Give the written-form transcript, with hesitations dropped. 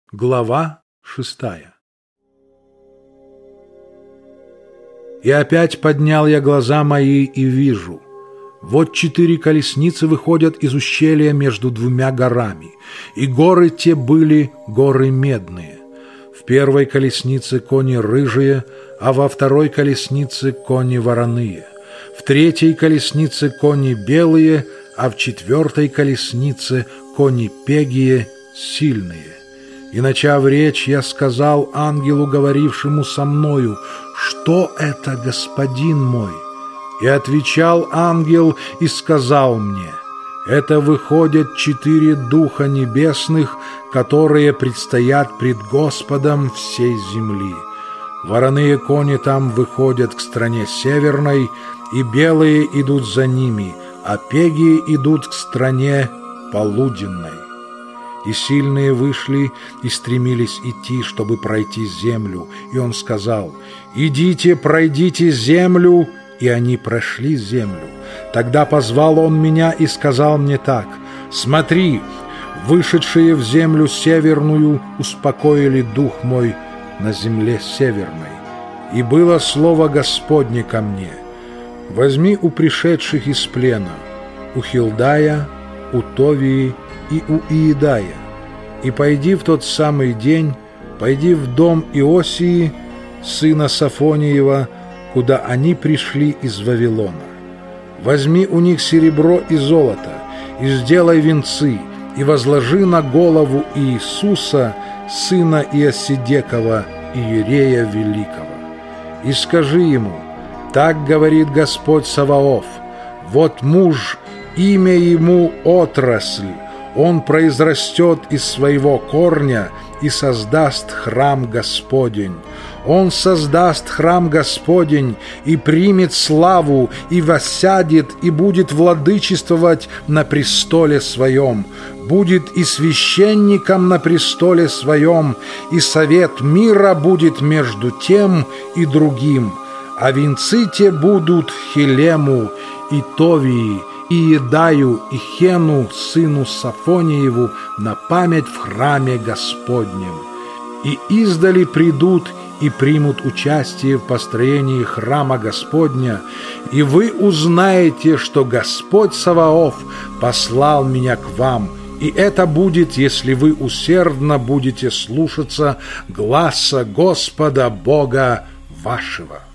Глава 6. И опять поднял я глаза мои и вижу: вот 4 колесницы выходят из ущелья между 2 горами, и горы те были горы медные. В первой колеснице кони рыжие, а во второй колеснице кони вороные. В третьей колеснице кони белые, а в 4 колеснице кони пегие, сильные. И, начав речь, я сказал ангелу, говорившему со мною: «Что это, господин мой?» И отвечал ангел и сказал мне: «Это выходят 4 духа небесных, которые предстоят пред Господом всей земли. Вороные кони там выходят к стране северной, и белые идут за ними, а пегие идут к стране полуденной». И сильные вышли и стремились идти, чтобы пройти землю. И он сказал: «Идите, пройдите землю». И они прошли землю. Тогда позвал он меня и сказал мне так: «Смотри, вышедшие в землю северную успокоили дух мой на земле северной. И было слово Господне ко мне: возьми у пришедших из плена, у Хилдая, у Товии и у Иедая, и пойди в тот самый день, пойди в дом Иосии, сына Сафониева, куда они пришли из Вавилона. Возьми у них серебро и золото, и сделай венцы, и возложи на голову Иисуса, сына Иосидекова, Иерея Великого. И скажи ему: так говорит Господь Саваоф: вот муж, имя ему Отрасль, он произрастет из своего корня и создаст храм Господень. Он создаст храм Господень и примет славу, и воссядет, и будет владычествовать на престоле своем, будет и священником на престоле своем, и совет мира будет между тем и другим. А венцы те будут Хилему и Товии, и Иедаю, и Хену, сыну Сафониеву, на память в храме Господнем. И издали придут и примут участие в построении храма Господня, и вы узнаете, что Господь Саваоф послал меня к вам, и это будет, если вы усердно будете слушаться гласа Господа Бога вашего».